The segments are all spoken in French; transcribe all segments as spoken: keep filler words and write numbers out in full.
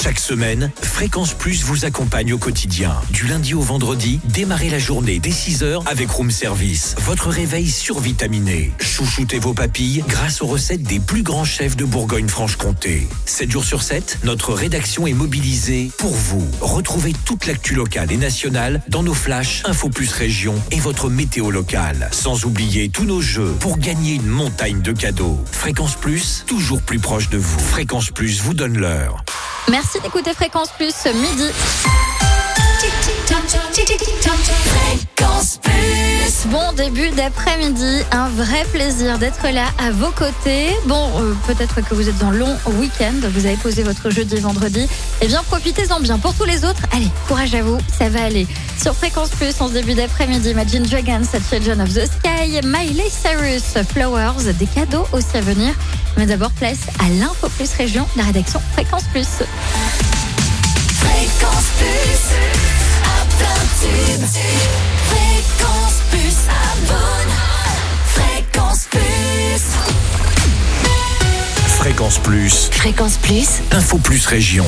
Chaque semaine, Fréquence Plus vous accompagne au quotidien. Du lundi au vendredi, démarrez la journée dès six heures avec Room Service. Votre réveil survitaminé. Chouchoutez vos papilles grâce aux recettes des plus grands chefs de Bourgogne-Franche-Comté. sept jours sur sept, notre rédaction est mobilisée pour vous. Retrouvez toute l'actu locale et nationale dans nos flashs Info Plus Région et votre météo locale. Sans oublier tous nos jeux pour gagner une montagne de cadeaux. Fréquence Plus, toujours plus proche de vous. Fréquence Plus vous donne l'heure. Merci d'écouter Fréquence Plus midi. Fréquence Plus. Bon début d'après-midi, un vrai plaisir d'être là à vos côtés. Bon, euh, peut-être que vous êtes en long week-end, vous avez posé votre jeudi et vendredi. Eh bien, profitez-en bien. Pour tous les autres, allez, courage à vous, ça va aller. Sur Fréquence Plus, en ce début d'après-midi, Imagine Dragons, Children of the Sky, Miley Cyrus, Flowers, des cadeaux aussi à venir. Mais d'abord, place à l'Info Plus Région, la rédaction Fréquence Plus. Fréquence Plus, à plein tube. Fréquence Plus, abonne. Fréquence Plus. Fréquence Plus. Fréquence Plus. Info Plus Région.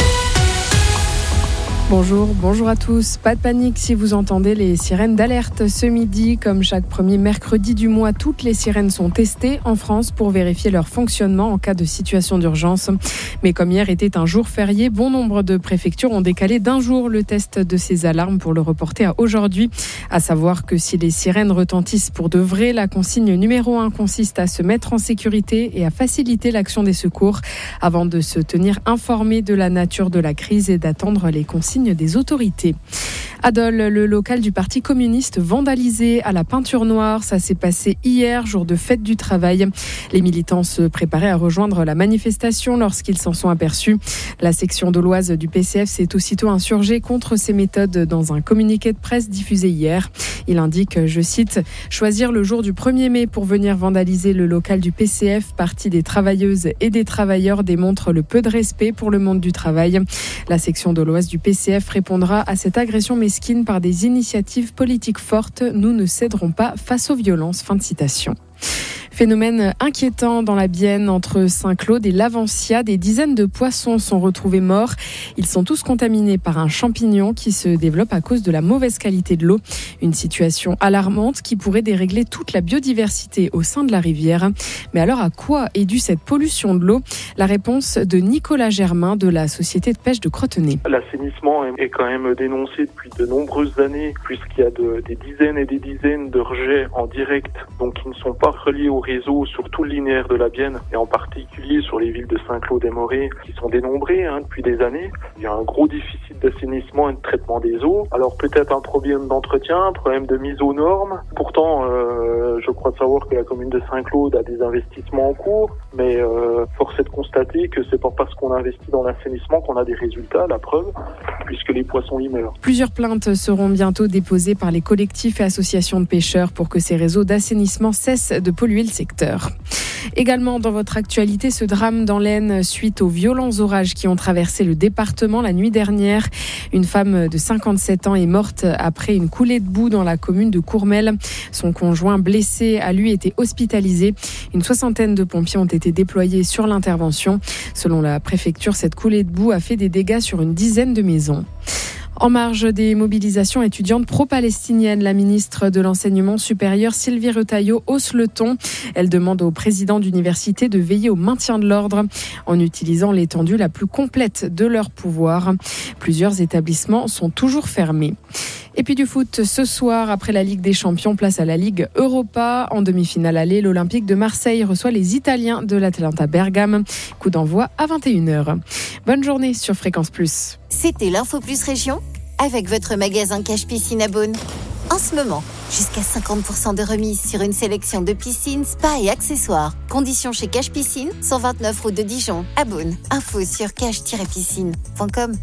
Bonjour, bonjour à tous. Pas de panique si vous entendez les sirènes d'alerte ce midi. Comme chaque premier mercredi du mois, toutes les sirènes sont testées en France pour vérifier leur fonctionnement en cas de situation d'urgence. Mais comme hier était un jour férié, bon nombre de préfectures ont décalé d'un jour le test de ces alarmes pour le reporter à aujourd'hui. À savoir que si les sirènes retentissent pour de vrai, la consigne numéro un consiste à se mettre en sécurité et à faciliter l'action des secours avant de se tenir informé de la nature de la crise et d'attendre les consignes des autorités. À Dole, le local du Parti communiste vandalisé à la peinture noire. Ça s'est passé hier, jour de fête du travail. Les militants se préparaient à rejoindre la manifestation lorsqu'ils s'en sont aperçus. La section doloise du P C F s'est aussitôt insurgée contre ces méthodes dans un communiqué de presse diffusé hier. Il indique, je cite, « Choisir le jour du premier mai pour venir vandaliser le local du P C F, Parti des travailleuses et des travailleurs, démontre le peu de respect pour le monde du travail. » La section doloise du P C F répondra à cette agression mesquine par des initiatives politiques fortes. Nous ne céderons pas face aux violences. Fin de citation. Phénomène inquiétant dans la Bienne, entre Saint-Claude et l'Avancia. Des dizaines de poissons sont retrouvés morts. Ils sont tous contaminés par un champignon qui se développe à cause de la mauvaise qualité de l'eau. Une situation alarmante qui pourrait dérégler toute la biodiversité au sein de la rivière. Mais alors à quoi est due cette pollution de l'eau ? La réponse de Nicolas Germain de la société de pêche de Crotenay. L'assainissement est quand même dénoncé depuis de nombreuses années, puisqu'il y a de, des dizaines et des dizaines de rejets en direct, donc qui ne sont pas reliés au réseau sur tout le linéaire de la Bienne, et en particulier sur les villes de Saint-Claude et Morée, qui sont dénombrées hein, depuis des années. Il y a un gros déficit d'assainissement et de traitement des eaux. Alors peut-être un problème d'entretien, un problème de mise aux normes. Pourtant, euh, je crois savoir que la commune de Saint-Claude a des investissements en cours, mais euh, force est de constater que c'est pas parce qu'on investit dans l'assainissement qu'on a des résultats, la preuve, puisque les poissons y meurent. Plusieurs plaintes seront bientôt déposées par les collectifs et associations de pêcheurs pour que ces réseaux d'assainissement cessent de polluer le secteur. Également dans votre actualité, ce drame dans l'Aisne suite aux violents orages qui ont traversé le département la nuit dernière. Une femme de cinquante-sept ans est morte après une coulée de boue dans la commune de Courmel. Son conjoint blessé a lui été hospitalisé. Une soixantaine de pompiers ont été déployés sur l'intervention. Selon la préfecture, cette coulée de boue a fait des dégâts sur une dizaine de maisons. En marge des mobilisations étudiantes pro-palestiniennes, la ministre de l'Enseignement supérieur, Sylvie Retailleau, hausse le ton. Elle demande au président d'université de veiller au maintien de l'ordre en utilisant l'étendue la plus complète de leur pouvoir. Plusieurs établissements sont toujours fermés. Et puis du foot, ce soir, après la Ligue des Champions, place à la Ligue Europa. En demi-finale aller, l'Olympique de Marseille reçoit les Italiens de l'Atalanta Bergame. Coup d'envoi à vingt et une heures. Bonne journée sur Fréquence Plus. C'était l'Info Plus Région avec votre magasin Cache Piscine à Beaune. En ce moment, jusqu'à cinquante pour cent de remise sur une sélection de piscines, spas et accessoires. Conditions chez Cache Piscine, cent vingt-neuf route de Dijon, à Beaune. Info sur cache tiret piscine point com.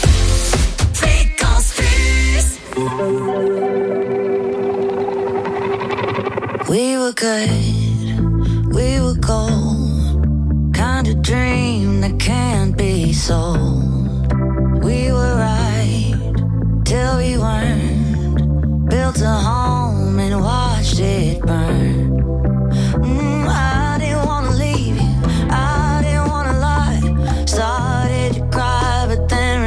Fréquence Plus. We were good, we were gold, kind of dream that can't be sold. We were right till we weren't, built a home and watched it burn. Mm, I didn't wanna leave you, I didn't wanna lie, started to cry but then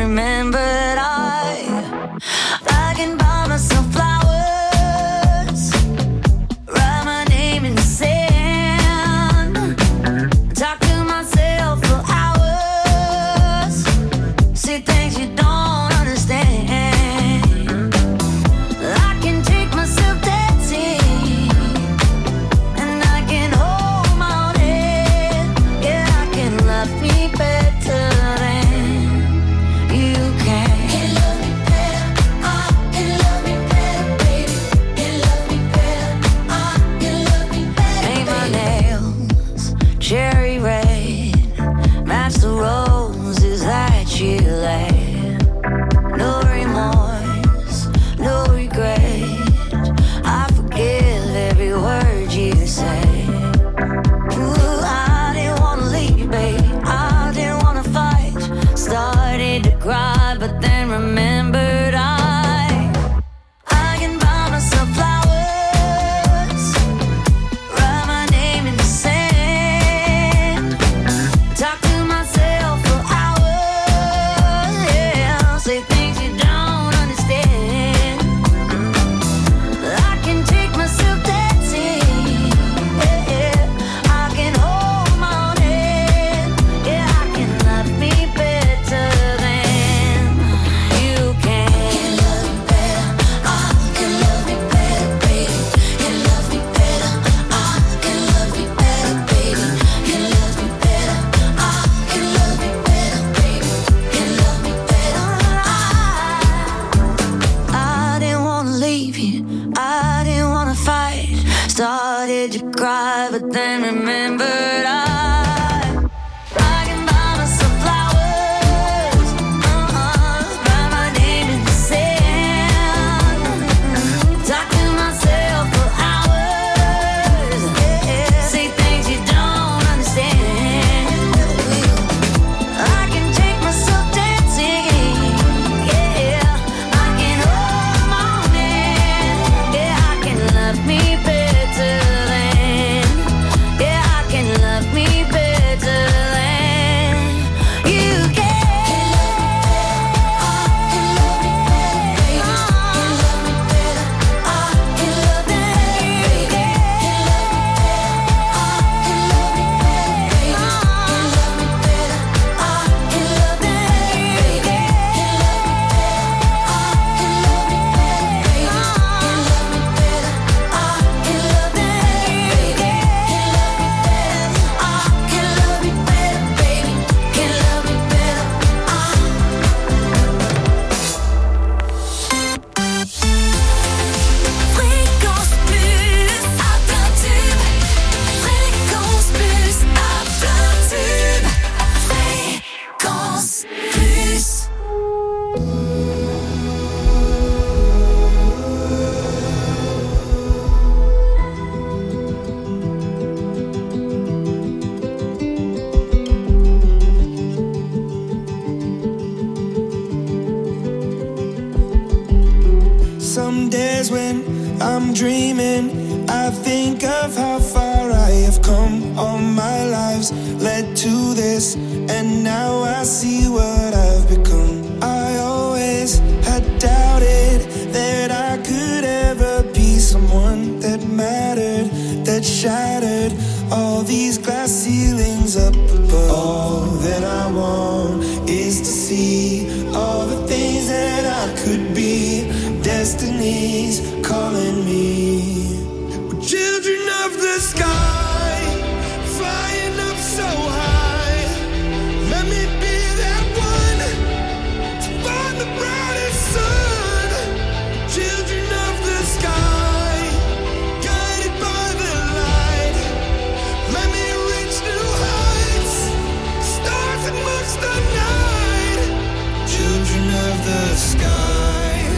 days when I'm dreaming, I think of how far I have come. All my lives led to this, and now I see what I've become. I always had doubted that I could ever be someone that mattered, that shattered all these glass ceilings up above. All that I want is to see all the things that I could be. Destiny's calling me. We're children of the sky, flying up so high. Let me be that one to find the brightest sun. Children of the sky, guided by the light. Let me reach new heights, stars amongst the night. Children of the sky.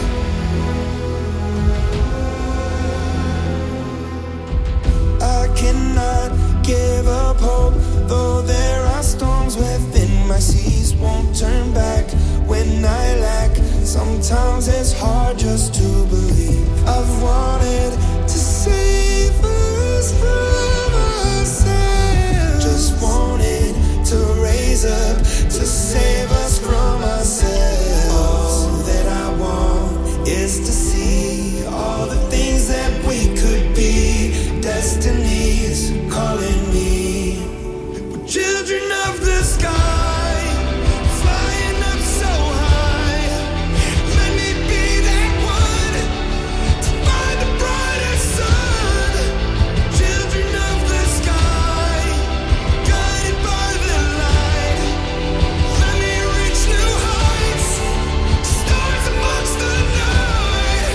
I cannot give up hope, though there are storms within my seas. Won't turn back when I lack. Sometimes it's hard just to believe. I've wanted to save us from ourselves. Just wanted to raise up to save us from ourselves. All that I want is to see all the things that we could be. Destiny's calling me. We're children of the sky, flying up so high. Let me be that one to find the brightest sun. Children of the sky, guided by the light. Let me reach new heights, stars amongst the night.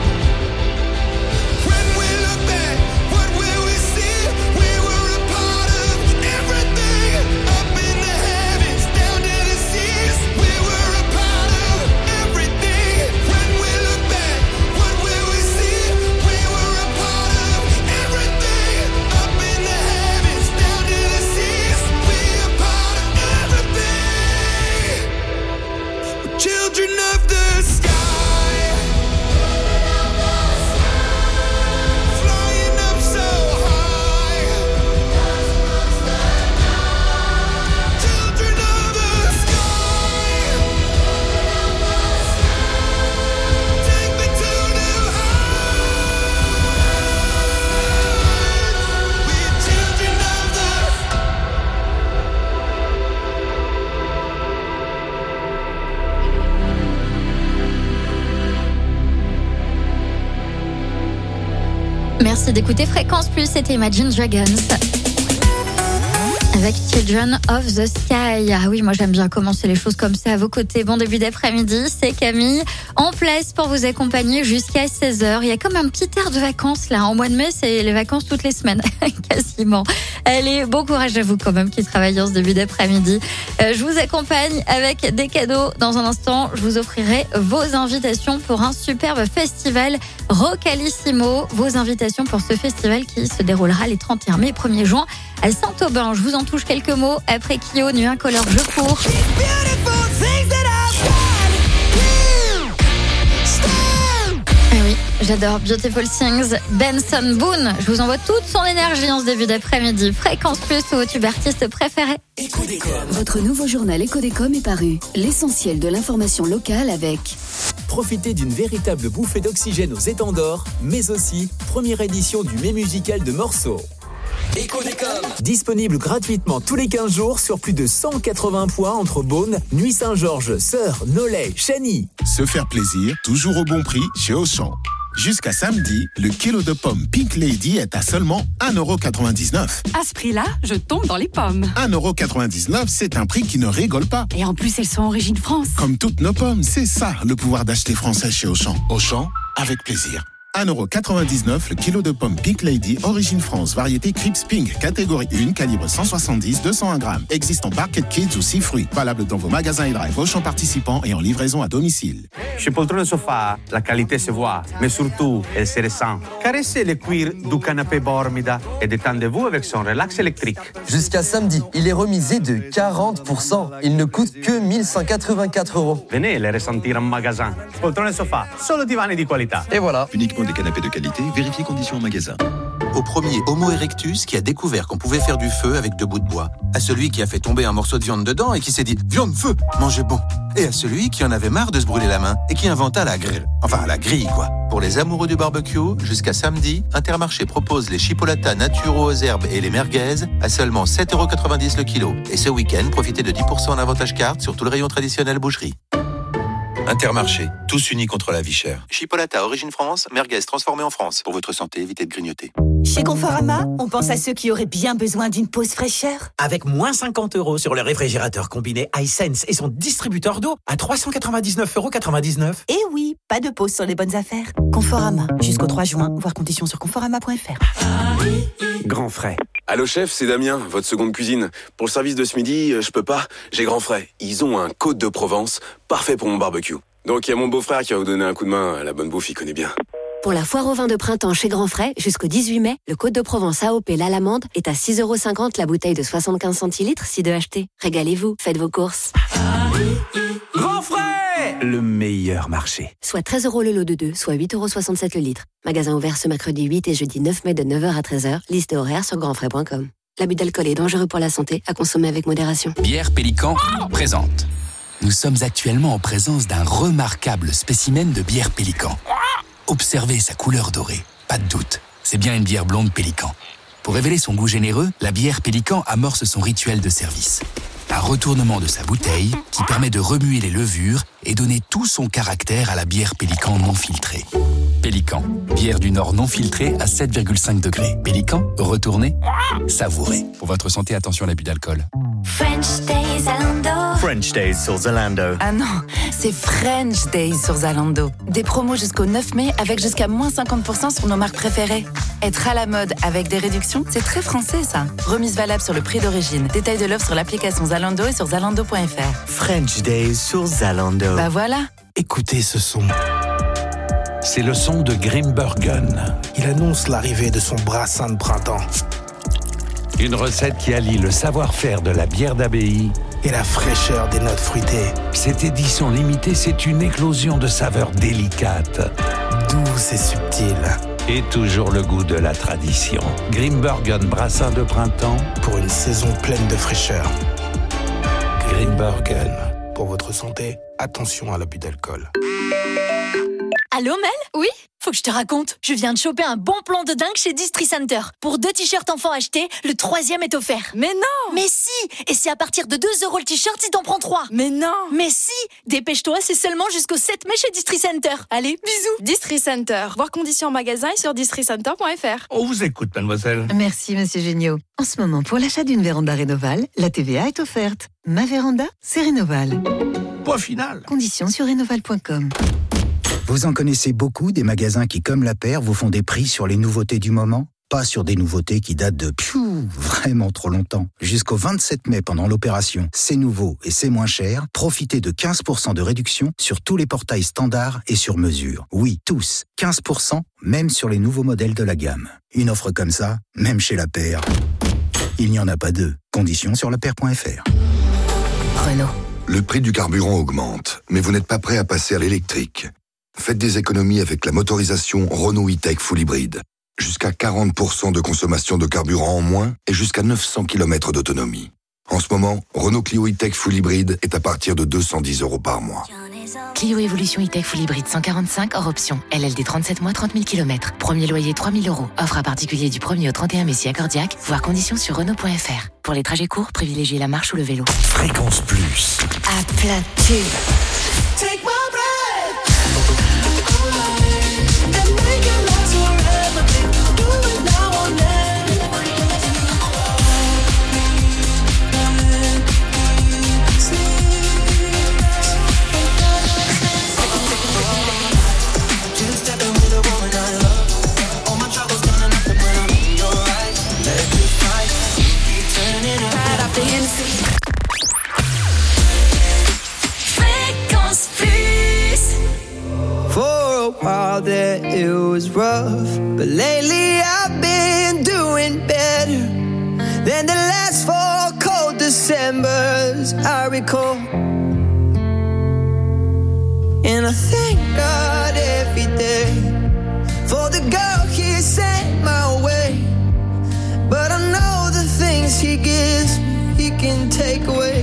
When we look back, what will we see? We were a part of everything, up in the heavens, down to the seas. We were a part of everything. When we look back, what will we see? We were a part of everything, up in the heavens, down to the seas. We are part of everything. We're children of the sky, flying up so high. Children of the sky, take me to new heights. We're children of the Merci d'écouter Fréquence Plus, c'était Imagine Dragons. Avec Children of the Sky. Ah oui, moi j'aime bien commencer les choses comme ça à vos côtés. Bon début d'après-midi, c'est Camille en place pour vous accompagner jusqu'à seize heures. Il y a comme un petit air de vacances là. En mois de mai, c'est les vacances toutes les semaines, quasiment. Allez, bon courage à vous quand même qui travaillez en ce début d'après-midi. Euh, je vous accompagne avec des cadeaux. Dans un instant, je vous offrirai vos invitations pour un superbe festival Rocalissimo. Vos invitations pour ce festival qui se déroulera les trente et un mai et premier juin à Saint-Aubin. Je vous en touche quelques mots après Kyo, Nuit Incolore, Je cours. Ah oui, j'adore Beautiful Things, Benson Boone. Je vous envoie toute son énergie en ce début d'après-midi. Fréquence Plus, ou vos tubes artistes préférés. Votre nouveau journal Éco-Décom est paru. L'essentiel de l'information locale avec... Profitez d'une véritable bouffée d'oxygène aux étangs d'Or, mais aussi première édition du Mai musical de Morceau. Éco-Décom. Disponible gratuitement tous les quinze jours sur plus de cent quatre-vingts points entre Beaune, Nuit-Saint-Georges, Sœur, Nolay, Chagny. Se faire plaisir, toujours au bon prix chez Auchan. Jusqu'à samedi, le kilo de pommes Pink Lady est à seulement un euro quatre-vingt-dix-neuf. À ce prix-là, je tombe dans les pommes. un euro quatre-vingt-dix-neuf, c'est un prix qui ne rigole pas. Et en plus, elles sont origine France. Comme toutes nos pommes, c'est ça le pouvoir d'acheter français chez Auchan. Auchan, avec plaisir. un euro quatre-vingt-dix-neuf le kilo de pommes Pink Lady, origine France, variété Crips Pink, catégorie un, calibre cent soixante-dix, deux cent un grammes. Existe en Barquet Kids ou six fruits. Valable dans vos magasins et drive Auchan participants et en livraison à domicile. Chez Poltrone Sofa, la qualité se voit, mais surtout, elle se ressent. Caressez le cuir du canapé Bormida et détendez-vous avec son relax électrique. Jusqu'à samedi, il est remisé de quarante pour cent. Il ne coûte que mille cent quatre-vingt-quatre euros. Venez les ressentir en magasin. Poltrone Sofa, solo divani di qualità. Et voilà. Uniquement des canapés de qualité, vérifiez conditions en magasin. Au premier Homo erectus qui a découvert qu'on pouvait faire du feu avec deux bouts de bois. À celui qui a fait tomber un morceau de viande dedans et qui s'est dit « Viande, feu, mangez bon !» Et à celui qui en avait marre de se brûler la main et qui inventa la grille. Enfin, la grille, quoi. Pour les amoureux du barbecue, jusqu'à samedi, Intermarché propose les chipolatas naturaux aux herbes et les merguez à seulement sept euros quatre-vingt-dix le kilo. Et ce week-end, profitez de dix pour cent en avantage carte sur tout le rayon traditionnel boucherie. Intermarché, tous unis contre la vie chère. Chipolata origine France, merguez transformée en France. Pour votre santé, évitez de grignoter. Chez Conforama, on pense à ceux qui auraient bien besoin d'une pause fraîcheur. Avec moins cinquante euros sur le réfrigérateur combiné iSense et son distributeur d'eau à trois cent quatre-vingt-dix-neuf euros quatre-vingt-dix-neuf. Et oui, pas de pause sur les bonnes affaires. Conforama, jusqu'au trois juin, voir conditions sur conforama point f r. Grand frais. Allô chef, c'est Damien, votre seconde cuisine. Pour le service de ce midi, je peux pas, j'ai grand frais. Ils ont un Côte de Provence, parfait pour mon barbecue. Donc il y a mon beau-frère qui va vous donner un coup de main, la bonne bouffe, il connaît bien. Pour la foire au vin de printemps chez Grand Frais, jusqu'au dix-huit mai, le Côte de Provence A O P La Lamande est à six euros cinquante la bouteille de soixante-quinze centilitres, si de acheter. Régalez-vous, faites vos courses. Grand Frais, le meilleur marché. Soit treize euros le lot de deux, soit huit euros soixante-sept le litre. Magasin ouvert ce mercredi huit et jeudi neuf mai de neuf heures à treize heures. Liste et horaire sur grand frais point com. L'abus d'alcool est dangereux pour la santé, à consommer avec modération. Bière Pélican présente. Nous sommes actuellement en présence d'un remarquable spécimen de bière Pélican. Observez sa couleur dorée. Pas de doute, c'est bien une bière blonde Pélican. Pour révéler son goût généreux, la bière Pélican amorce son rituel de service. Un retournement de sa bouteille qui permet de remuer les levures et donner tout son caractère à la bière Pélican non filtrée. Pélican, bière du Nord non filtrée à sept virgule cinq degrés. Pélican, retournez, savourez. Pour votre santé, attention à l'abus d'alcool. French Days Zalando. French Days sur Zalando. Ah non, c'est French Days sur Zalando. Des promos jusqu'au neuf mai avec jusqu'à moins cinquante pour cent sur nos marques préférées. Être à la mode avec des réductions, c'est très français ça. Remise valable sur le prix d'origine. Détail de l'offre sur l'application Zalando et sur zalando point f r. French Days sur Zalando. Bah voilà. Écoutez ce son. C'est le son de Grimbergen. Il annonce l'arrivée de son brassin de printemps. Une recette qui allie le savoir-faire de la bière d'abbaye et la fraîcheur des notes fruitées. Cette édition limitée, c'est une éclosion de saveurs délicates, douces et subtiles. Et toujours le goût de la tradition. Grimbergen brassin de printemps pour une saison pleine de fraîcheur. Grimbergen. Pour votre santé, attention à l'abus d'alcool. Allô Mel ? Oui ? Faut que je te raconte, je viens de choper un bon plan de dingue chez Distri Center. Pour deux t-shirts enfants achetés, le troisième est offert. Mais non ! Mais si ! Et c'est à partir de deux euros le t-shirt si t'en prends trois. Mais non ! Mais si ! Dépêche-toi, c'est seulement jusqu'au sept mai chez Distri Center. Allez, bisous. Distri Center. Voir conditions en magasin et sur distri center point f r. On vous écoute, mademoiselle. Merci, monsieur Géniaud. En ce moment, pour l'achat d'une véranda Rénoval, la T V A est offerte. Ma véranda, c'est Rénoval. Point final. Conditions sur rénoval point com. Vous en connaissez beaucoup des magasins qui, comme la paire, vous font des prix sur les nouveautés du moment ? Pas sur des nouveautés qui datent de piou, vraiment trop longtemps. Jusqu'au vingt-sept mai, pendant l'opération C'est nouveau et c'est moins cher, profitez de quinze pour cent de réduction sur tous les portails standards et sur mesure. Oui, tous. quinze pour cent, même sur les nouveaux modèles de la gamme. Une offre comme ça, même chez la paire, il n'y en a pas deux. Conditions sur la paire point f r. Renault. Le prix du carburant augmente, mais vous n'êtes pas prêt à passer à l'électrique. Faites des économies avec la motorisation Renault E-Tech Full Hybrid. Jusqu'à quarante pour cent de consommation de carburant en moins et jusqu'à neuf cents kilomètres d'autonomie. En ce moment, Renault Clio E-Tech Full Hybrid est à partir de deux cent dix euros par mois. Clio Evolution E-Tech Full Hybrid cent quarante-cinq hors option. L L D trente-sept mois, trente mille kilomètres. Premier loyer trois mille euros. Offre à particulier du premier au trente et un mai si accordiaque. Voir conditions sur Renault point f r. Pour les trajets courts, privilégiez la marche ou le vélo. Fréquence Plus. À plat tube. Take my while there it was rough, but lately I've been doing better than the last four cold Decembers I recall. And I thank God every day for the girl he sent my way. But I know the things he gives me, he can take away.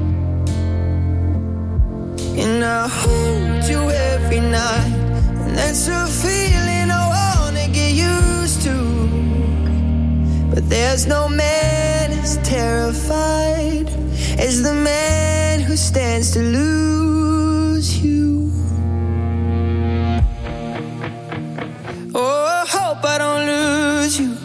And I hold you every night, and that's a feeling I wanna get used to. But there's no man as terrified as the man who stands to lose you. Oh, I hope I don't lose you.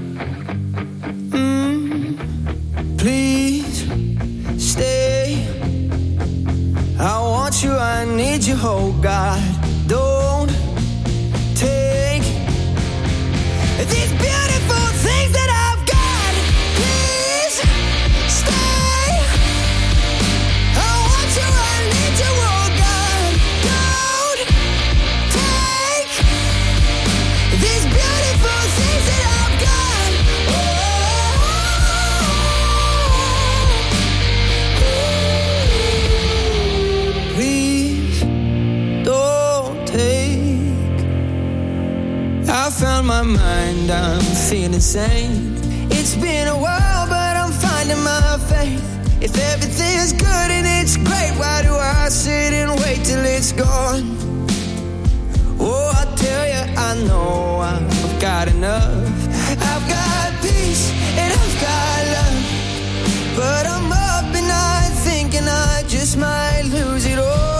Mm, please stay. I want you, I need you, oh God. Don't take these beautiful things that I've got. Please stay. I want you, I need you, oh God. Don't take these beautiful things that I've got. Oh, please don't take. I found my mind, I'm feeling sane. It's been a while, but I'm finding my faith. If everything's good and it's great, why do I sit and wait till it's gone? Oh, I tell you, I know I've got enough. I've got peace and I've got love, but I'm up at night thinking I just might lose it all.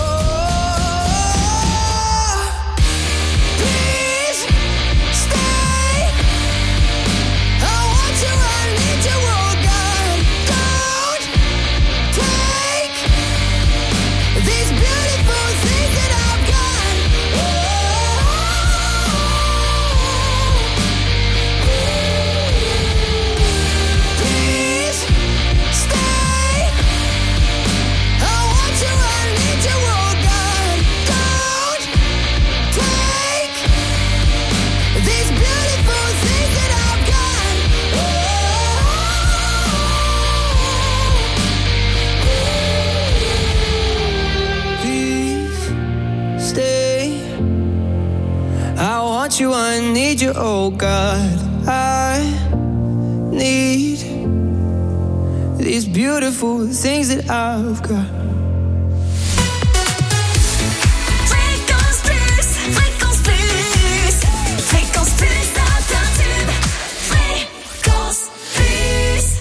Please stay. I want you, I need you, oh God. Don't take these beautiful things that I've got. Please stay. I want you, I need you, oh God. Don't take these beautiful things that I've got. Please stay. I want you, I need you, oh God. I need these beautiful things that I've got. Fréquence Plus, Fréquence Plus, Fréquence Plus d'Altertube, Fréquence Plus.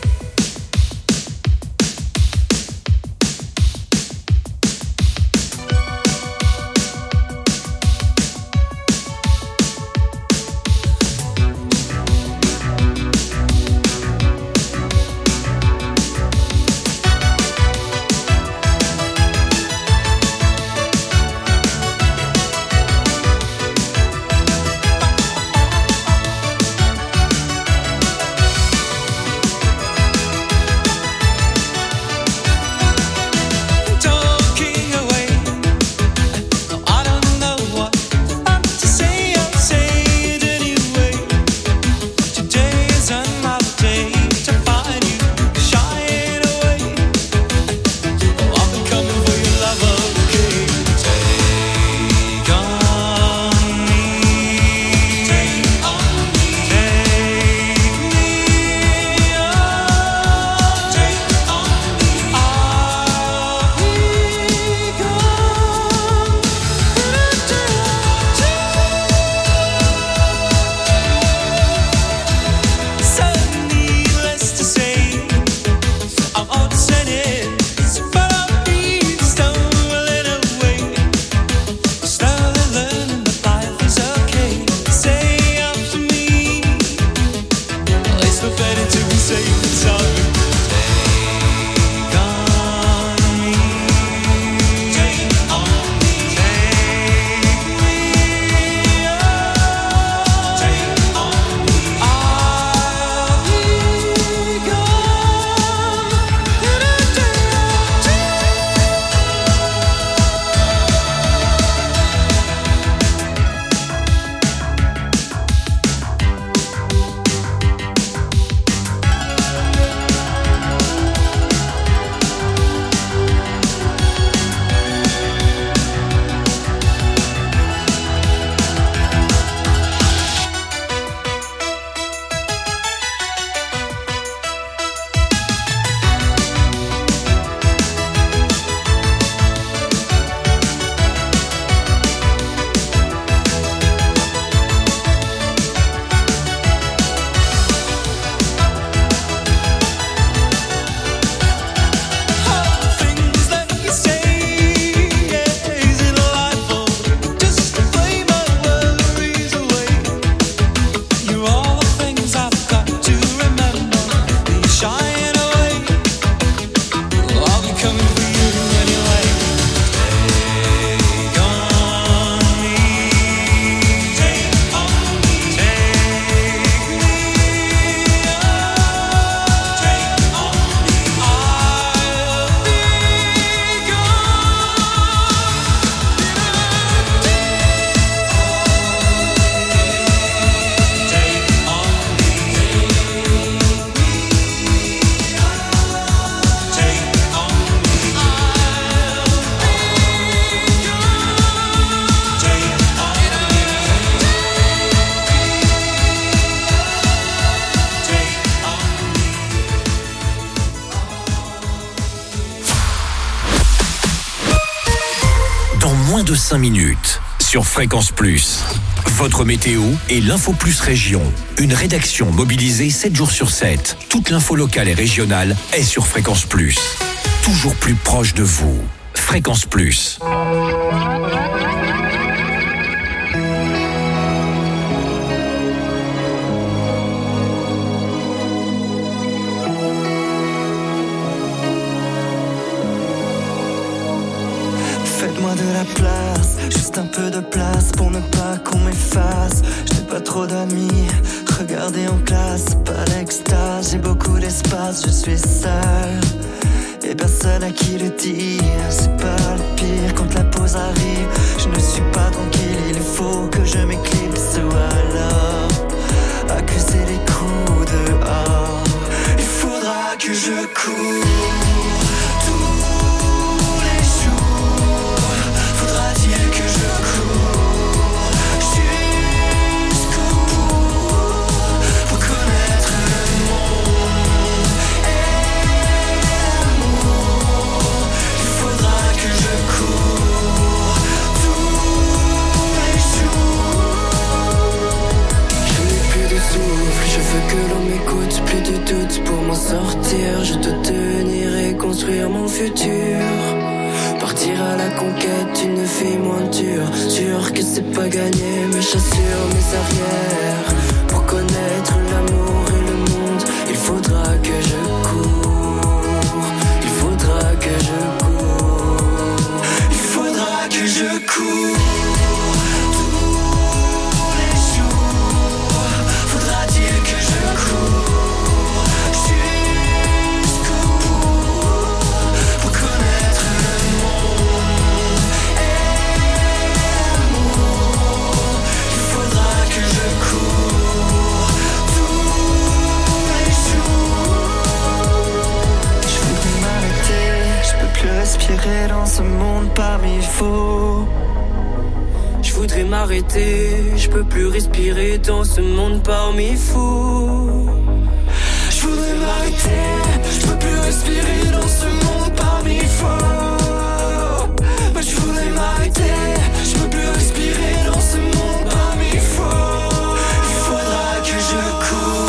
moins de cinq minutes sur Fréquence Plus. Votre météo et l'Info Plus Région. Une rédaction mobilisée sept jours sur sept. Toute l'info locale et régionale est sur Fréquence Plus. Toujours plus proche de vous. Fréquence Plus. Faites-moi de la place, juste un peu de place pour ne pas qu'on m'efface. Je n'ai pas trop d'amis, regardez en classe, pas l'extase. J'ai beaucoup d'espace, je suis seul et personne à qui le dire. C'est pas le pire quand la pause arrive. Je ne suis pas tranquille, il faut que je m'éclipse ou alors accuser les coups dehors. Il faudra que je cours. Pour m'en sortir, je dois tenir et construire mon futur. Partir à la conquête d'une fille moins dure. Sûr que c'est pas gagné, mais j'assure mes arrières. Pour connaître l'amour et le monde, il faudra que je cours. Il faudra que je cours. Il faudra que je cours. Respirer dans ce monde parmi faux. Je voudrais m'arrêter, je peux plus respirer dans ce monde parmi fous. Je voudrais m'arrêter, je peux plus respirer dans ce monde parmi faux. Mais je voudrais m'arrêter, je peux plus respirer dans ce monde parmi faux. Il faudra que je cours.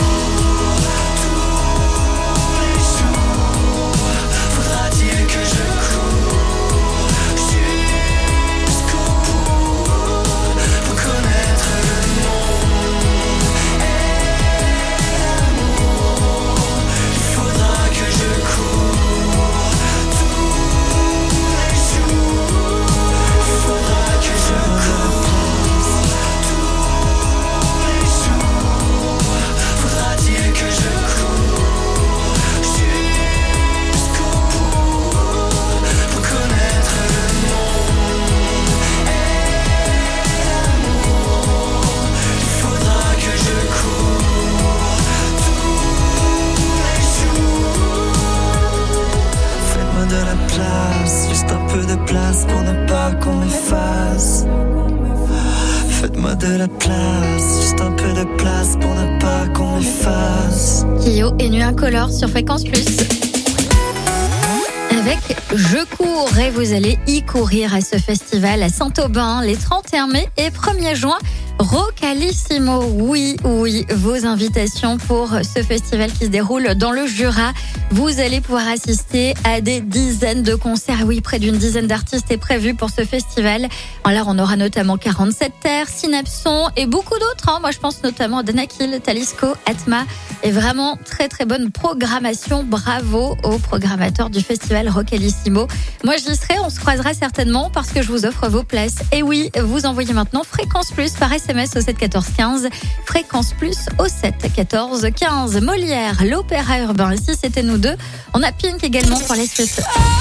Pour ne pas qu'on m'efface. Faites-moi de la place, juste un peu de place pour ne pas qu'on m'efface. Kyo et Nuit Incolore sur Fréquence Plus. Avec Je cours et vous allez y courir à ce festival à Saint-Aubin les trente et un mai et premier juin. Rocalissimo, oui, oui, vos invitations pour ce festival qui se déroule dans le Jura. Vous allez pouvoir assister à des dizaines de concerts. Oui, près d'une dizaine d'artistes est prévu pour ce festival. Alors, on aura notamment quarante-sept Terres, Synapson et beaucoup d'autres. Hein. Moi, je pense notamment à Danakil, Talisco, Atma. Et vraiment, très, très bonne programmation. Bravo aux programmateurs du festival Rocalissimo. Moi, j'y serai. On se croisera certainement parce que je vous offre vos places. Et oui, vous envoyez maintenant Fréquence Plus par S M S au sept quatorze quinze. Fréquence Plus au sept quatorze quinze. Molière, l'opéra urbain. Ici, c'était nous deux. On a Pink également pour les suites.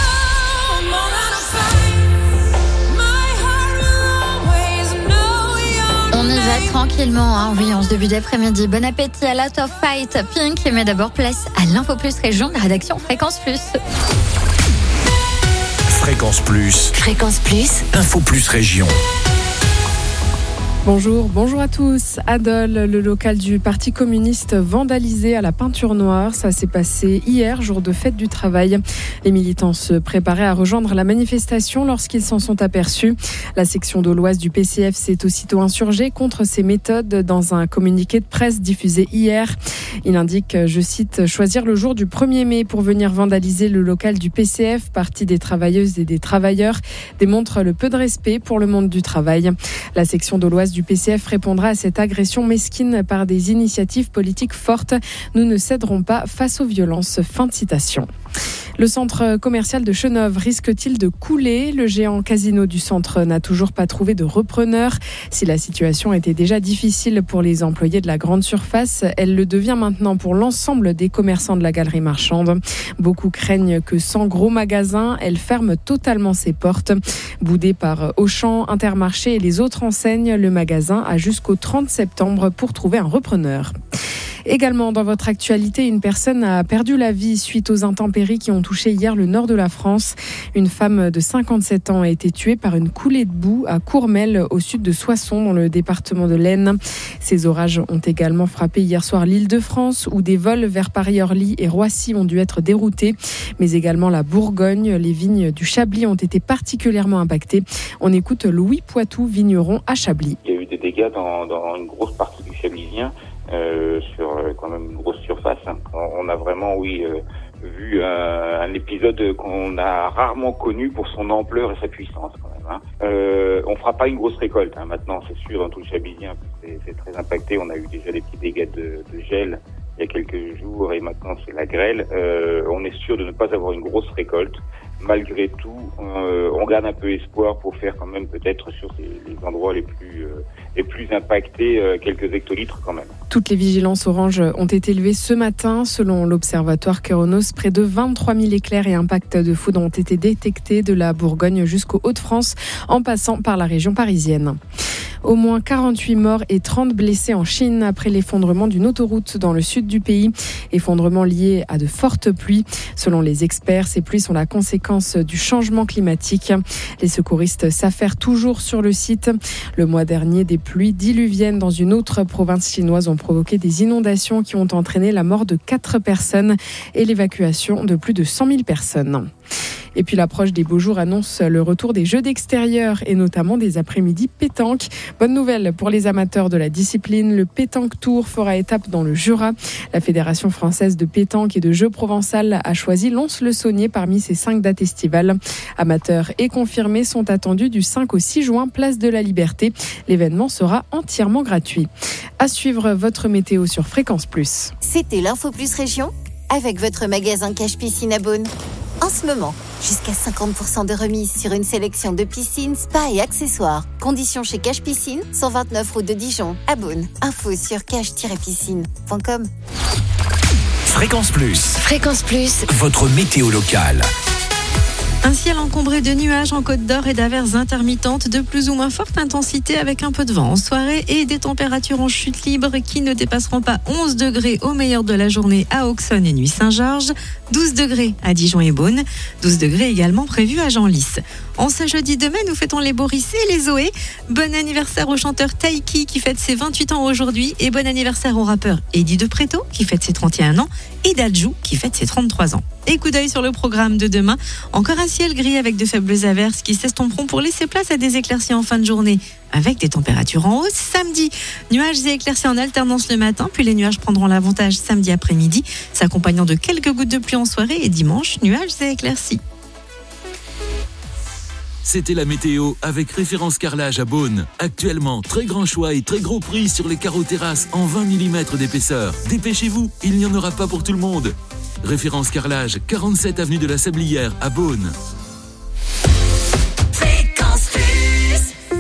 On y va tranquillement, hein. Oui, en ce début d'après-midi. Bon appétit à Lot of Fight, Pink. Mais d'abord, place à l'Info Plus Région de la rédaction Fréquence Plus. Fréquence Plus. Fréquence Plus. Info Plus Région. Bonjour, bonjour à tous. À Dole, le local du Parti communiste vandalisé à la peinture noire. Ça s'est passé hier, jour de fête du travail. Les militants se préparaient à rejoindre la manifestation lorsqu'ils s'en sont aperçus. La section doloise du P C F s'est aussitôt insurgée contre ces méthodes dans un communiqué de presse diffusé hier. Il indique, je cite, « choisir le jour du premier mai pour venir vandaliser le local du P C F, Parti des travailleuses et des travailleurs, démontre le peu de respect pour le monde du travail. » La section doloise du P C F répondra à cette agression mesquine par des initiatives politiques fortes. Nous ne céderons pas face aux violences. Fin de citation. Le centre commercial de Chenôve risque-t-il de couler ? Le géant casino du centre n'a toujours pas trouvé de repreneur. Si la situation était déjà difficile pour les employés de la grande surface, elle le devient maintenant pour l'ensemble des commerçants de la galerie marchande. Beaucoup craignent que sans gros magasins, elle ferme totalement ses portes. Boudé par Auchan, Intermarché et les autres enseignes, le magasin a jusqu'au trente septembre pour trouver un repreneur. Également dans votre actualité, une personne a perdu la vie suite aux intempéries qui ont touché hier le nord de la France. Une femme de cinquante-sept ans a été tuée par une coulée de boue à Courmel, au sud de Soissons, dans le département de l'Aisne. Ces orages ont également frappé hier soir l'Île-de-France, où des vols vers Paris-Orly et Roissy ont dû être déroutés, mais également la Bourgogne. Les vignes du Chablis ont été particulièrement impactées. On écoute Louis Poitou, vigneron à Chablis. Il y a eu des dégâts dans, dans une grosse partie du Chablisien. Euh, sur euh, quand même une grosse surface. On, on a vraiment, oui, euh, vu un, un épisode qu'on a rarement connu pour son ampleur et sa puissance quand même. Hein. Euh, on fera pas une grosse récolte. Hein. Maintenant, c'est sûr, dans tout le Chablisien, c'est, c'est très impacté. On a eu déjà des petits dégâts de, de gel il y a quelques jours et maintenant c'est la grêle. Euh, on est sûr de ne pas avoir une grosse récolte. Malgré tout, euh, on garde un peu espoir pour faire quand même peut-être sur les, les endroits les plus euh, les plus impactés euh, quelques hectolitres quand même. Toutes les vigilances oranges ont été levées ce matin. Selon l'observatoire Kéronos, près de vingt-trois mille éclairs et impacts de foudre ont été détectés de la Bourgogne jusqu'aux Hauts-de-France, en passant par la région parisienne. Au moins quarante-huit morts et trente blessés en Chine après l'effondrement d'une autoroute dans le sud du pays. Effondrement lié à de fortes pluies. Selon les experts, ces pluies sont la conséquence du changement climatique. Les secouristes s'affairent toujours sur le site. Le mois dernier, des pluies diluviennes dans une autre province chinoise ont provoqué des inondations qui ont entraîné la mort de quatre personnes et l'évacuation de plus de cent mille personnes. Et puis l'approche des beaux jours annonce le retour des jeux d'extérieur et notamment des après-midi pétanque. Bonne nouvelle pour les amateurs de la discipline, le Pétanque Tour fera étape dans le Jura. La Fédération française de pétanque et de jeux provençal a choisi Lons-le-Saunier parmi ses cinq dates estivales. Amateurs et confirmés sont attendus du cinq au six juin, place de la Liberté. L'événement sera entièrement gratuit. À suivre votre météo sur Fréquence Plus. C'était l'Info Plus Région avec votre magasin Cache Piscine à Beaune. En ce moment, jusqu'à cinquante pour cent de remise sur une sélection de piscines, spas et accessoires. Conditions chez Cache Piscine, cent vingt-neuf route de Dijon, à Beaune. Info sur cache tiret piscine point com. Fréquence Plus. Fréquence Plus. Votre météo locale. Un ciel encombré de nuages en Côte d'Or et d'averses intermittentes de plus ou moins forte intensité avec un peu de vent en soirée et des températures en chute libre qui ne dépasseront pas onze degrés au meilleur de la journée à Auxonne et Nuit-Saint-Georges, douze degrés à Dijon et Beaune, douze degrés également prévus à Genlis. En ce jeudi de mai, nous fêtons les Boris et les Zoé. Bon anniversaire au chanteur Taiki qui fête ses vingt-huit ans aujourd'hui et bon anniversaire au rappeur Eddie De Pretto qui fête ses trente et un ans et Dadju qui fête ses trente-trois ans. Et coup d'œil sur le programme de demain. Encore un ciel gris avec de faibles averses qui s'estomperont pour laisser place à des éclaircies en fin de journée avec des températures en hausse. Samedi, nuages et éclaircies en alternance le matin, puis les nuages prendront l'avantage samedi après-midi, s'accompagnant de quelques gouttes de pluie en soirée et dimanche, nuages et éclaircies. C'était la météo avec Référence Carrelage à Beaune. Actuellement, très grand choix et très gros prix sur les carreaux terrasses en vingt millimètres d'épaisseur. Dépêchez-vous, il n'y en aura pas pour tout le monde. Référence Carrelage, quarante-sept avenue de la Sablière à Beaune. Fréquence Plus.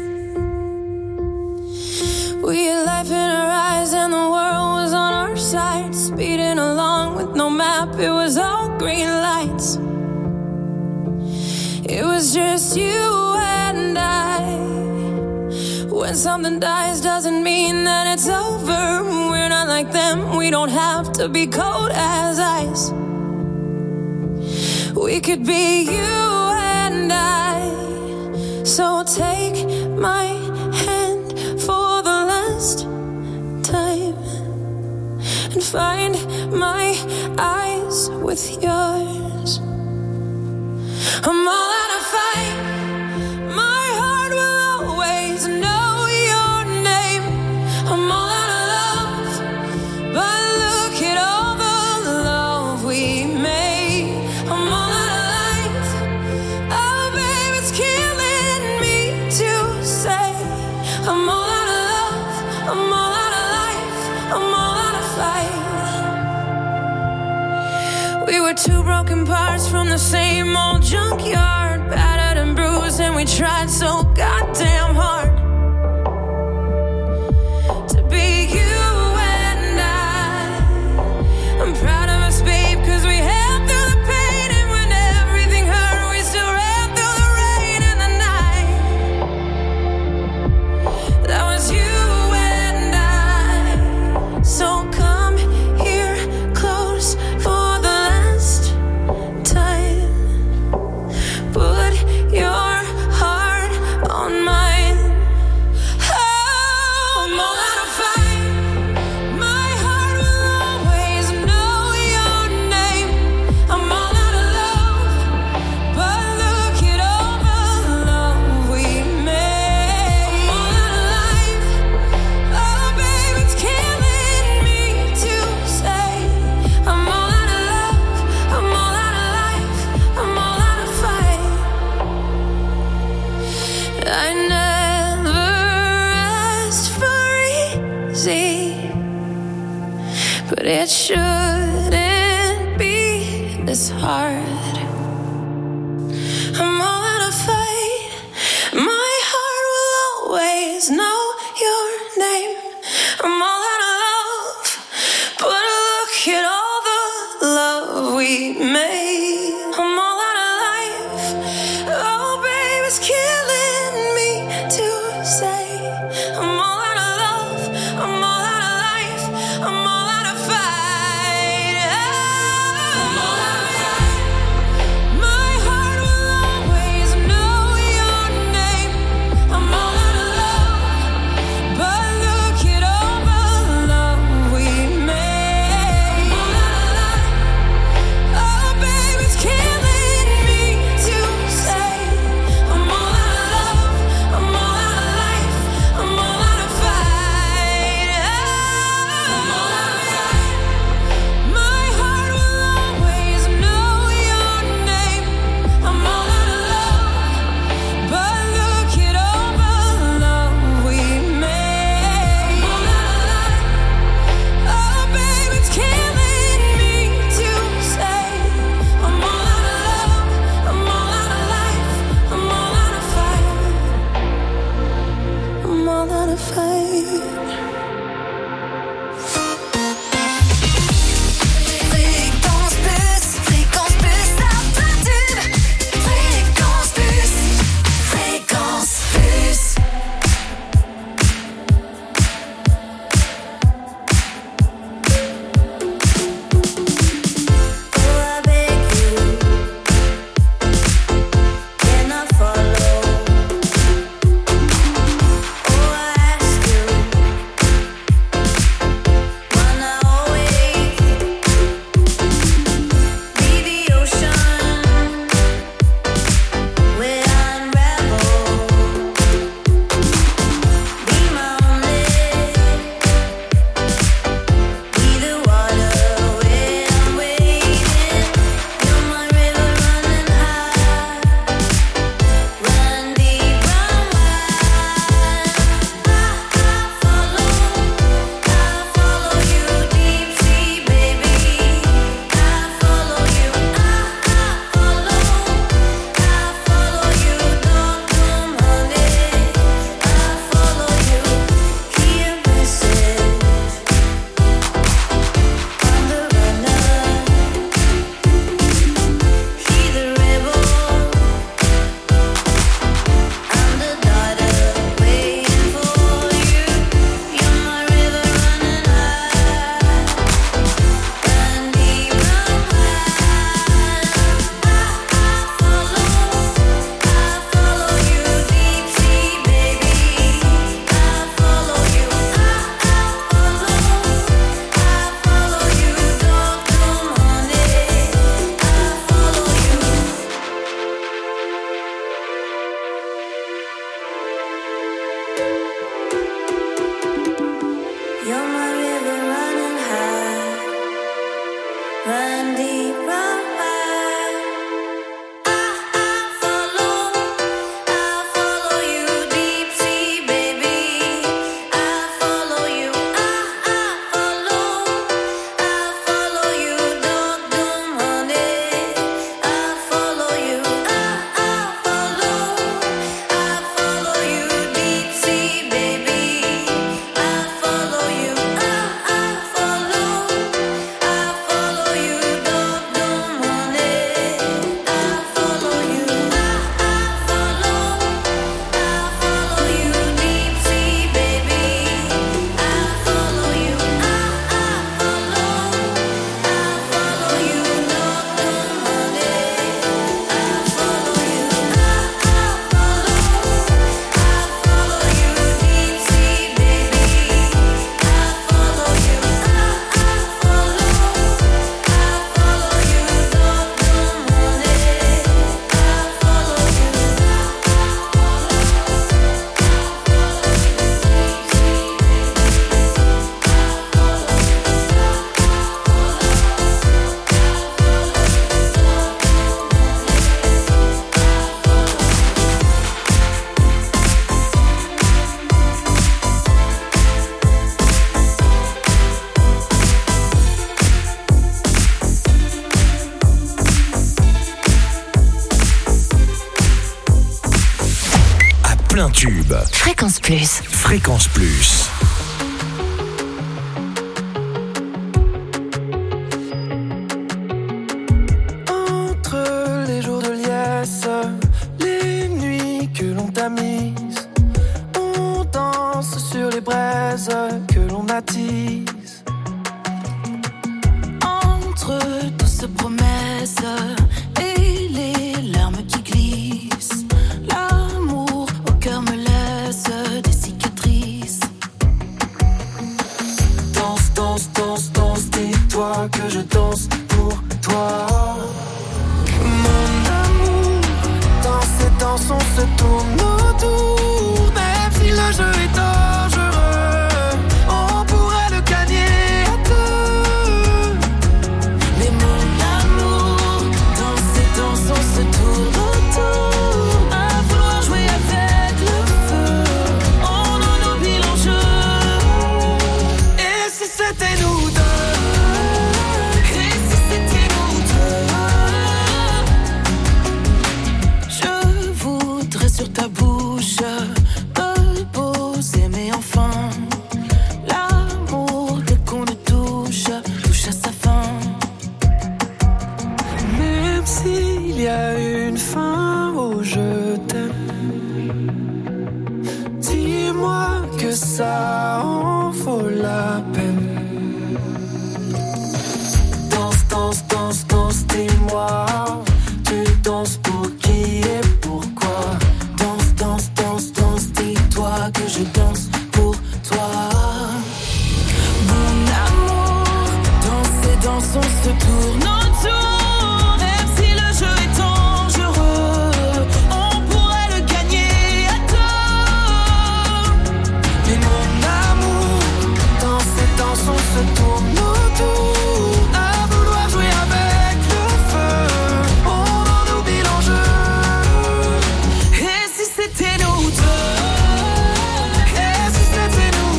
We had life in our eyes and the world was on our side. Speeding along with no map, it was all green lights. It was just you and I. When something dies doesn't mean that it's over. We're not like them, we don't have to be cold as ice. We could be you and I. So take my hand, find my eyes with yours. I'm all out of fight. My heart will always know your name. I'm all out of love, but look at all the love we made. I'm all out of life. Oh, babe, it's killing me to say. I'm all out of love. I'm all out of life. I'm all out of fight. We were two broken parts from the same old junkyard, battered and bruised, and we tried so goddamn hard to be you and I. I'm proud of us, babe, cause we held through the pain, and when everything hurt, we still ran through the rain and the night. That was you and I. So come here close for the last time. Put your heart on mine. Oh, I'm all out of fight. My heart will always know your name. I'm all out of love, but look at all the love we made. I'm all out of life. Oh, babe, it's killing me to say. I'm all out of love. I'm all out of life. I'm all out of fight. I never asked for easy, but it shouldn't be this hard. I'm all out of fight. My heart will always know your name. I'm all out of love, but look at all the love we made. I'm all out of life. Oh, babe, it's killing me to say. I'm all out of love. I'm all out of life. I'm all out of fight. tubes. Fréquence Plus. Fréquence Plus. Entre les jours de liesse, les nuits que l'on tamise, on danse sur les braises que l'on attise. Entre douces promesses et les larmes qui glissent, l'amour au cœur me laisse des cicatrices. Danse, danse, danse, danse, dis-toi que je danse pour toi. Mon amour, dans ces danses on se tourne autour. Même si le jeu est dangereux, on pourrait le gagner à deux. Mais mon amour, dans ces danses on se tourne autour, à vouloir jouer avec le feu, on en oublie l'enjeu. Et si c'était nous deux, et si c'était nous deux, je voudrais sur ta bouche me poser, mais enfin l'amour dès qu'on le touche touche à sa fin. même s'il y a une fin au je t'aime, dis-moi que ça en vaut la peine. Danse, danse, danse, danse, dis-moi, tu danses pour qui et pourquoi? Danse, danse, danse, danse, dis-toi que je danse pour toi. Mon amour, dans ces danses on se tourne autour. Même si le jeu est dangereux, on pourrait le gagner à deux. Mais mon amour, dans ces danses on se tourne autour, à vouloir jouer avec le feu, on en oublie l'enjeu. Et si c'était nous deux, Et si c'était nous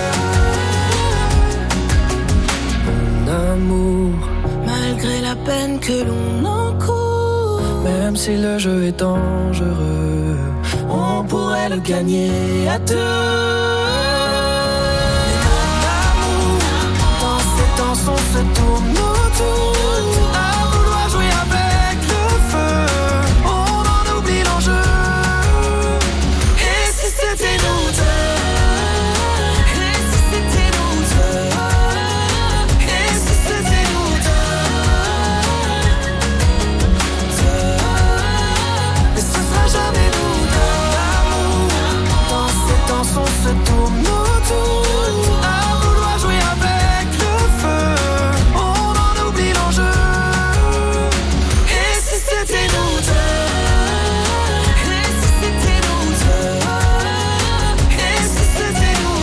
deux? Mon amour, malgré la peine que l'on encourt, même si le jeu est dangereux, on pourrait le gagner à deux. Dans ces danses on se tourne autour, à vouloir jouer avec le feu, on en oublie l'enjeu. Et si c'était nous deux? et si c'était nous deux, Et si c'était nous deux? Mais ce sera jamais nous deux. L'amour, dans ces danses on se tourne autour, à vouloir jouer avec le feu, on en oublie l'enjeu. Et si c'était nous deux? et si c'était nous deux, Et si c'était nous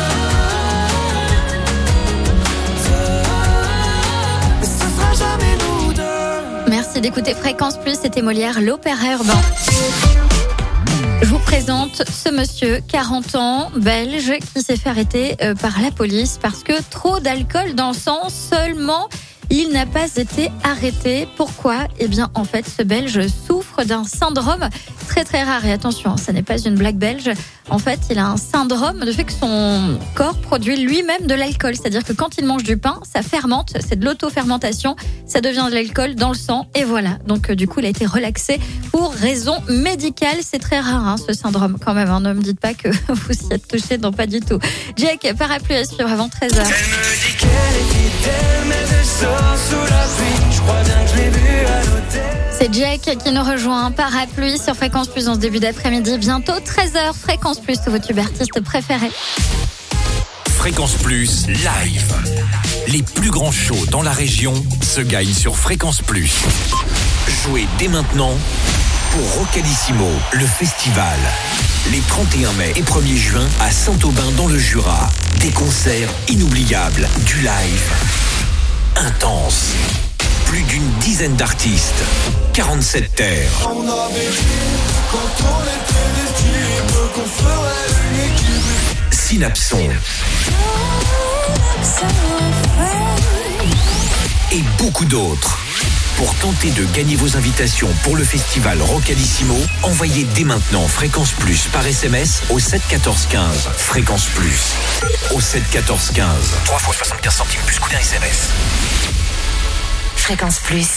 deux? Mais ce sera jamais nous deux. Merci d'écouter Fréquence Plus, c'était Molière, l'opéra urbain. Je vous présente ce monsieur, quarante ans, belge, qui s'est fait arrêter euh, par la police parce que trop d'alcool dans le sang. Seulement, il n'a pas été arrêté. Pourquoi ? Eh bien, en fait, ce belge souffre d'un syndrome très très rare. Et attention, ça n'est pas une blague belge. En fait, il a un syndrome de fait que son corps produit lui-même de l'alcool. C'est-à-dire que quand il mange du pain, ça fermente, c'est de l'auto-fermentation, ça devient de l'alcool dans le sang, et voilà. Donc euh, du coup, il a été relaxé pour raison médicale. C'est très rare, hein, ce syndrome quand même. Hein. Ne me dites pas que vous y êtes touché, non pas du tout. Jack, parapluie à suivre avant treize heures. Elle me dit qu'elle est fidèle, mais elle sort sous la pluie. Je crois bien que je l'ai vue à l'hôtel. C'est Jack qui nous rejoint, parapluie sur Fréquence Plus en ce début d'après-midi. Bientôt treize heures, Fréquence Plus, tous vos tubes artistes préférés. Fréquence Plus live. Les plus grands shows dans la région se gagnent sur Fréquence Plus. Jouez dès maintenant pour Rocalissimo, le festival. Les trente et un mai et premier juin à Saint-Aubin dans le Jura. Des concerts inoubliables, du live intense. Plus d'une dizaine d'artistes, quarante-sept terres. On avait dit quand on était des types qu'on ferait une équipe. Synapson. et beaucoup d'autres. Pour tenter de gagner vos invitations pour le festival Rockalissimo, envoyez dès maintenant Fréquence Plus par S M S au sept quatorze quinze. Fréquence Plus au sept quatorze quinze. trois fois soixante-quinze centimes plus coût d'un S M S. Fréquence Plus.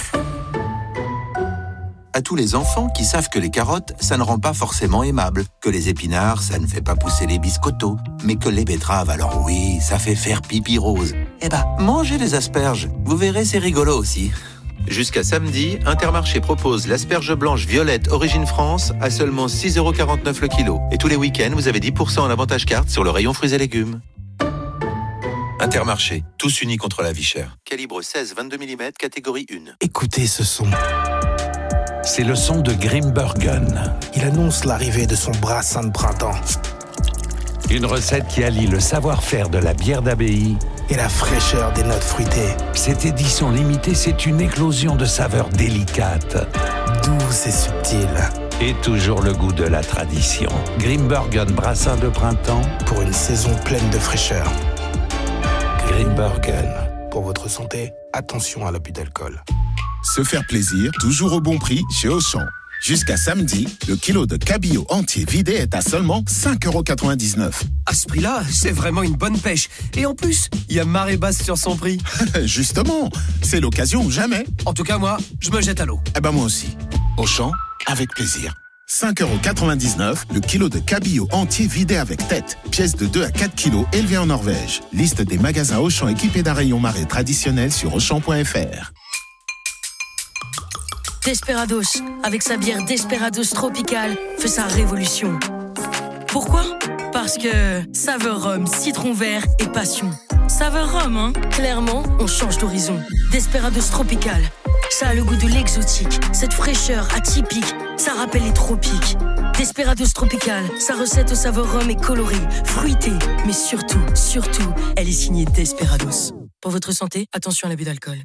À tous les enfants qui savent que les carottes, ça ne rend pas forcément aimable, que les épinards, ça ne fait pas pousser les biscottos, mais que les betteraves, alors oui, ça fait faire pipi rose. Eh ben, mangez les asperges, vous verrez, c'est rigolo aussi. Jusqu'à samedi, Intermarché propose l'asperge blanche violette Origine France à seulement six euros quarante-neuf le kilo. Et tous les week-ends, vous avez dix pour cent en avantage carte sur le rayon fruits et légumes. Intermarché, tous unis contre la vie chère. Calibre seize vingt-deux millimètres, catégorie un. Écoutez ce son. C'est le son de Grimbergen. Il annonce l'arrivée de son brassin de printemps. Une recette qui allie le savoir-faire de la bière d'abbaye et la fraîcheur des notes fruitées. Cette édition limitée, c'est une éclosion de saveurs délicates, douces et subtiles. Et toujours le goût de la tradition. Grimbergen brassin de printemps pour une saison pleine de fraîcheur. Grimbergen. Pour votre santé, attention à l'abus d'alcool. Se faire plaisir, toujours au bon prix chez Auchan. Jusqu'à samedi, le kilo de cabillaud entier vidé est à seulement cinq euros quatre-vingt-dix-neuf. À ce prix-là, c'est vraiment une bonne pêche. Et en plus, il y a marée basse sur son prix. Justement, c'est l'occasion ou jamais. En tout cas, moi, je me jette à l'eau. Eh ben moi aussi. Auchan, avec plaisir. cinq euros quatre-vingt-dix-neuf, le kilo de cabillaud entier vidé avec tête. Pièce de deux à quatre kilos élevée en Norvège. Liste des magasins Auchan équipés d'un rayon marée traditionnel sur auchan point f r. Desperados, avec sa bière Desperados Tropical, fait sa révolution. Pourquoi ? Parce que saveur rhum, citron vert et passion. Saveur rhum, hein ? Clairement, on change d'horizon. Desperados Tropical, ça a le goût de l'exotique, cette fraîcheur atypique, ça rappelle les tropiques. Desperados Tropical, sa recette au saveur rhum est colorée, fruitée, mais surtout, surtout, elle est signée Desperados. Pour votre santé, attention à l'abus d'alcool.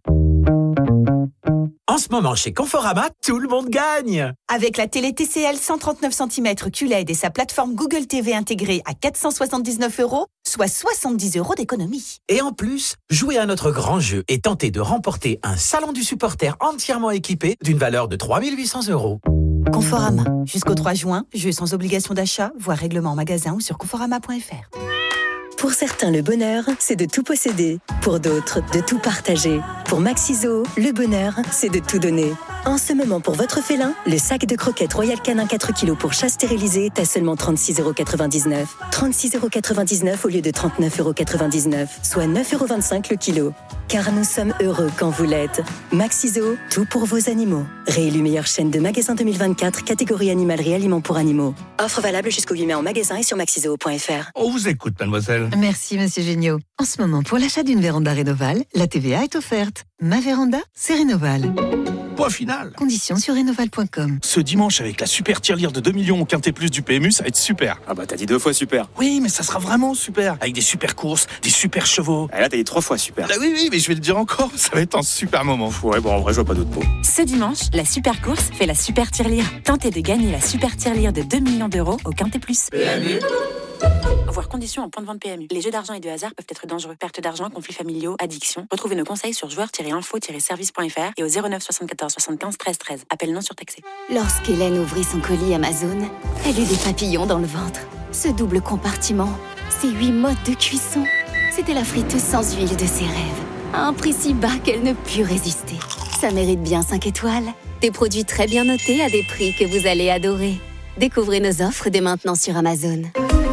En ce moment, chez Conforama, tout le monde gagne. Avec la télé T C L cent trente-neuf centimètres Q L E D et sa plateforme Google T V intégrée à quatre cent soixante-dix-neuf euros, soit soixante-dix euros d'économie. Et en plus, jouez à notre grand jeu et tentez de remporter un salon du supporter entièrement équipé d'une valeur de trois mille huit cents euros. Conforama. Jusqu'au trois juin, jeu sans obligation d'achat, voire règlement en magasin ou sur conforama point f r. Pour certains, le bonheur, c'est de tout posséder. Pour d'autres, de tout partager. Pour Maxiso, le bonheur, c'est de tout donner. En ce moment, pour votre félin, le sac de croquettes Royal Canin quatre kilos pour chat stérilisé est à seulement trente-six euros quatre-vingt-dix-neuf. trente-six euros quatre-vingt-dix-neuf au lieu de trente-neuf euros quatre-vingt-dix-neuf, soit neuf euros vingt-cinq le kilo. Car nous sommes heureux quand vous l'êtes. Maxiso, tout pour vos animaux. Réélu meilleure chaîne de magasins deux mille vingt-quatre, catégorie animalerie aliments pour animaux. Offre valable jusqu'au huit mai en magasin et sur maxiso point f r. On vous écoute, mademoiselle. Merci, monsieur Géniaud. En ce moment, pour l'achat d'une véranda Rénoval, la T V A est offerte. Ma véranda, c'est Rénoval. Point final. Conditions sur rénoval point com. Ce dimanche, avec la super tirelire de deux millions au Quintet Plus du P M U, ça va être super. Ah bah t'as dit deux fois super. Oui, mais ça sera vraiment super. Avec des super courses, des super chevaux. Et là t'as dit trois fois super. Ah oui, oui, mais je vais le dire encore, ça va être un super moment. Ouais, bon, en vrai, je vois pas d'autre mot. Ce dimanche, la super course fait la super tirelire. Tentez de gagner la super tirelire de deux millions d'euros au Quintet Plus. P M U. Voir conditions en point de vente P M U. Les jeux d'argent et de hasard peuvent être dangereux. Perte d'argent, conflits familiaux, addiction. Retrouvez nos conseils sur joueurs tiret info tiret service point f r et au zéro neuf soixante-quatorze soixante-quinze treize treize. Appel non surtaxé. Lorsqu'Hélène ouvrit son colis Amazon, elle eut des papillons dans le ventre. Ce double compartiment, ces huit modes de cuisson, c'était la friteuse sans huile de ses rêves. À un prix si bas qu'elle ne put résister. Ça mérite bien cinq étoiles. Des produits très bien notés à des prix que vous allez adorer. Découvrez nos offres dès maintenant sur Amazon.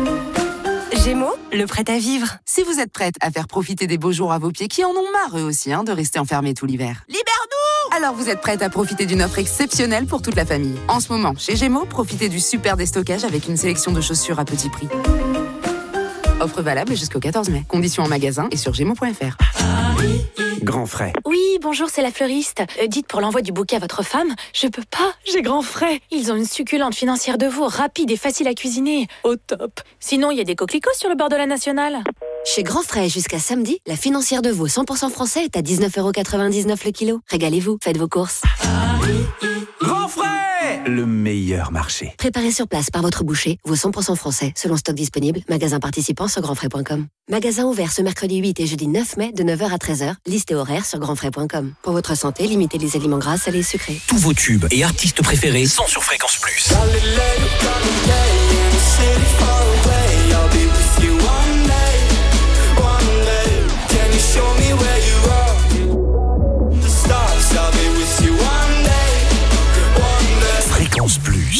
Gémeaux, le prêt à vivre. Si vous êtes prête à faire profiter des beaux jours à vos pieds qui en ont marre eux aussi hein, de rester enfermés tout l'hiver. Libère-nous! Alors vous êtes prête à profiter d'une offre exceptionnelle pour toute la famille. En ce moment, chez Gémeaux, profitez du super déstockage avec une sélection de chaussures à petit prix. Offre valable jusqu'au quatorze mai. Conditions en magasin et sur gémeaux point f r. Grand frais. Oui, bonjour, c'est la fleuriste. Euh, dites pour l'envoi du bouquet à votre femme, je peux pas, j'ai grand frais. Ils ont une succulente financière de veau, rapide et facile à cuisiner. Au top. Sinon, il y a des coquelicots sur le bord de la nationale. Chez Grand Frais, jusqu'à samedi, la financière de veau cent pour cent français est à dix-neuf euros quatre-vingt-dix-neuf le kilo. Régalez-vous, faites vos courses. Grand Frais, le meilleur marché. Préparé sur place par votre boucher, veau cent pour cent français, selon stock disponible, magasin participant sur grand frais point com. Magasin ouvert ce mercredi huit et jeudi neuf mai de neuf heures à treize heures. Liste et horaire sur grand frais point com. Pour votre santé, limitez les aliments gras, salés et sucrés. Tous vos tubes et artistes préférés sont sur Fréquence Plus. Fréquence Plus.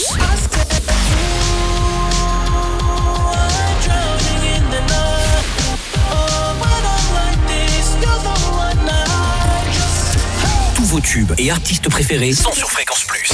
Tous vos tubes et artistes préférés sont sur Fréquence Plus.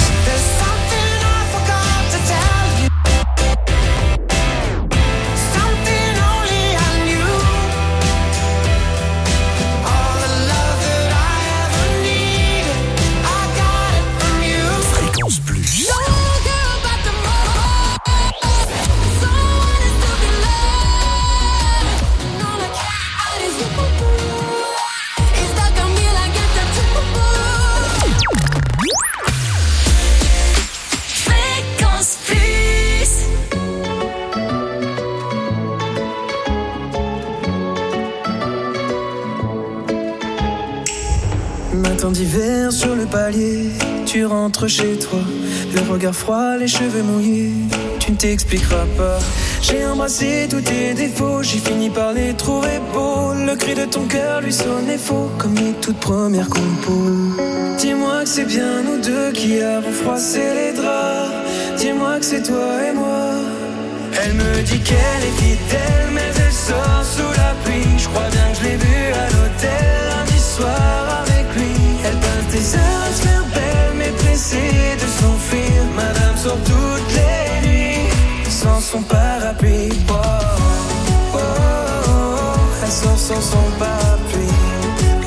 Matin d'hiver sur le palier, tu rentres chez toi, le regard froid, les cheveux mouillés, tu ne t'expliqueras pas. J'ai embrassé tous tes défauts, j'ai fini par les trouver beaux. Le cri de ton cœur lui sonnait faux, comme les toutes premières compos. Dis-moi que c'est bien nous deux qui avons froissé les draps. Dis-moi que c'est toi et moi. Elle me dit qu'elle est fidèle, mais elle sort sous la pluie. Je crois bien que je l'ai vue à l'hôtel lundi soir avec lui. Elle passe des heures à se faire belle, mais pressée de s'enfuir. Madame sort toutes les nuits sans son parapluie. Oh, oh, oh, oh. Elle sort sans son parapluie. Oh, oh,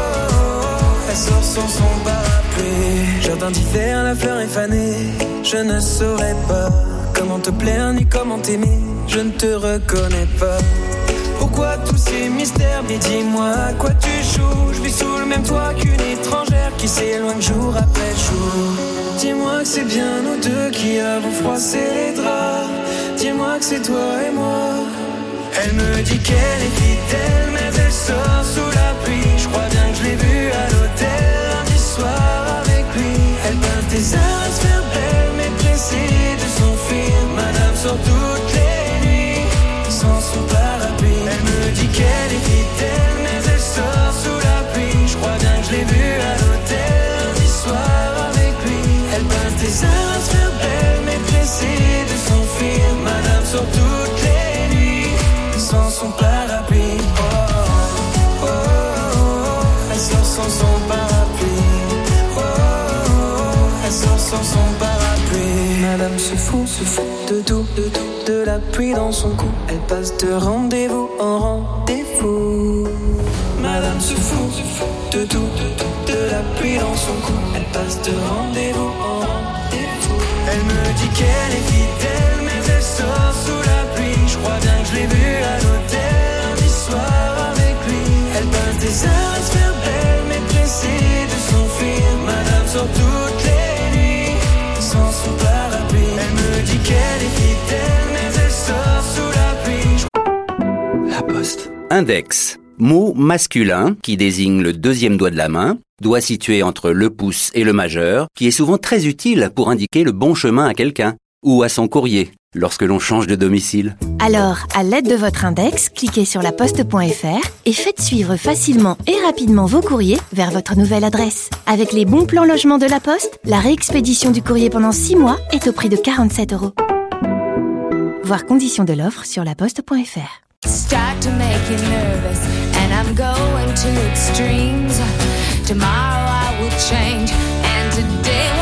oh. Elle sort sans son parapluie. Jardin d'hiver, la fleur est fanée. Je ne saurais pas comment te plaire ni comment t'aimer. Je ne te reconnais pas. Pourquoi tous ces mystères? Mais dis-moi à quoi tu joues. Je vis sous le même toit qu'une étrangère qui s'éloigne jour après jour. Dis-moi que c'est bien nous deux qui avons froissé les draps. Dis-moi que c'est toi et moi. Elle me dit qu'elle est fidèle, mais elle sort sous la pluie. Je crois bien que je l'ai vue à l'hôtel lundi soir avec lui. Elle passe des heures à se faire belle, mais pressée de s'enfuir. Madame sort toutes les nuits sans son parapluie. Elle me dit qu'elle est fidèle, mais elle sort sous la pluie. Je crois bien que je l'ai vue à l'hôtel lundi soir avec lui. Elle passe des heures à se faire belle, mais pressée de s'enfuir. Madame sort toutes les nuits sans son parapluie. Oh, oh, oh, oh. Elle sort sans son parapluie. Oh, oh, oh. Elle sort sans son parapluie. Madame se fout, se fout de tout, de tout. De la pluie dans son cou, elle passe de rendez-vous en rendez-vous. Madame se fout, se fout de tout, de tout. De la pluie dans son cou, elle passe de rendez-vous en rendez-vous. Elle me dit qu'elle est fidèle, mais elle sort sous la pluie. Je crois bien que je l'ai vue à l'hôtel lundi soir avec lui. Elle passe des heures à se faire belle, mais pressée de s'enfuir. Madame sort toutes les nuits sans son parapluie. Elle me dit qu'elle est fidèle, mais elle sort sous la pluie. La Poste. Index. Mot masculin qui désigne le deuxième doigt de la main, doigt situé entre le pouce et le majeur, qui est souvent très utile pour indiquer le bon chemin à quelqu'un ou à son courrier lorsque l'on change de domicile. Alors, à l'aide de votre index, cliquez sur laposte point f r et faites suivre facilement et rapidement vos courriers vers votre nouvelle adresse. Avec les bons plans logement de la Poste, la réexpédition du courrier pendant six mois est au prix de quarante-sept euros. Voir conditions de l'offre sur laposte point f r. Start to make you nervous, and I'm going to extremes. Tomorrow I will change, and today